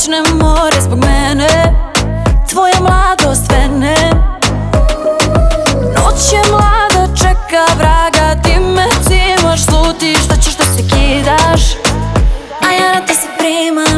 noćne more zbog mene, tvoja mladost vene. Noć je mlada, čeka vraga, ti me cimaš, slutiš da ćeš da se kidaš, a ja na te se primam.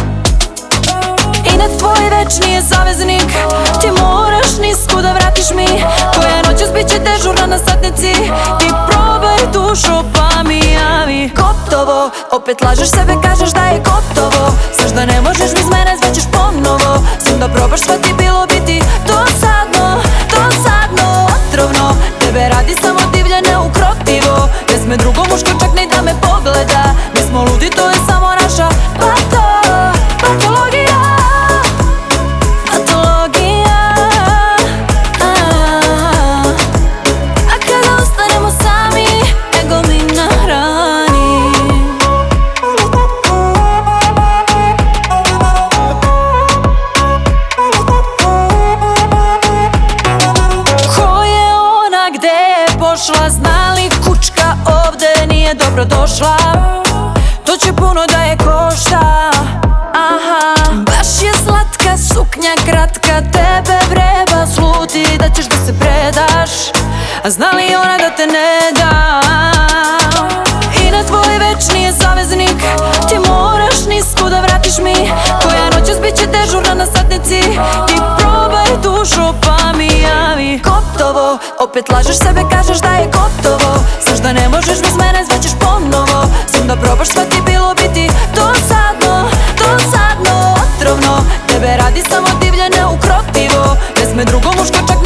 I na tvoj večni je zaveznik, ti moraš nisku da vratiš mi. Koja noćas bit će dežurna na satnici, ti probaj dušo pa mi javi. Gotovo, opet lažeš sebe, kažeš da je gotovo. Znaš da ne možeš bez mene, zvaćeš ponovo. Sam da probaš, sve ti bilo biti dosadno, dosadno, otrovno. Tebe radi samo divlje, neukrotivo. Ne sme drugo muško čak ni da me pogleda. Mi smo ludi, to je samo naša patologija. A kada ostanemo sami, ego mi nahrani. Ko je ona, gde je pošla? Zna li kučka ovde nije dobro došla? To će puno da je košta. Aha, baš je slatka, suknja kratka, tebe vreba, sluti da ćeš da se predaš. A zna li ona da te ne da? I na tvoj večni je zaveznik, ti moraš nisku da vratiš mi. Koja noćas bit će dežurna na satnici, ti probaj dušo pa mi javi. Gotovo, opet lažeš sebe, kažeš da je gotovo. Znaš da ne možeš bez mene, zvaćeš ponovo. Sam da probaš, sve ti bilo biti dosadno, dosadno, otrovno. Tebe radi samo divlje, neukrotivo. Ne sme drugo muško čak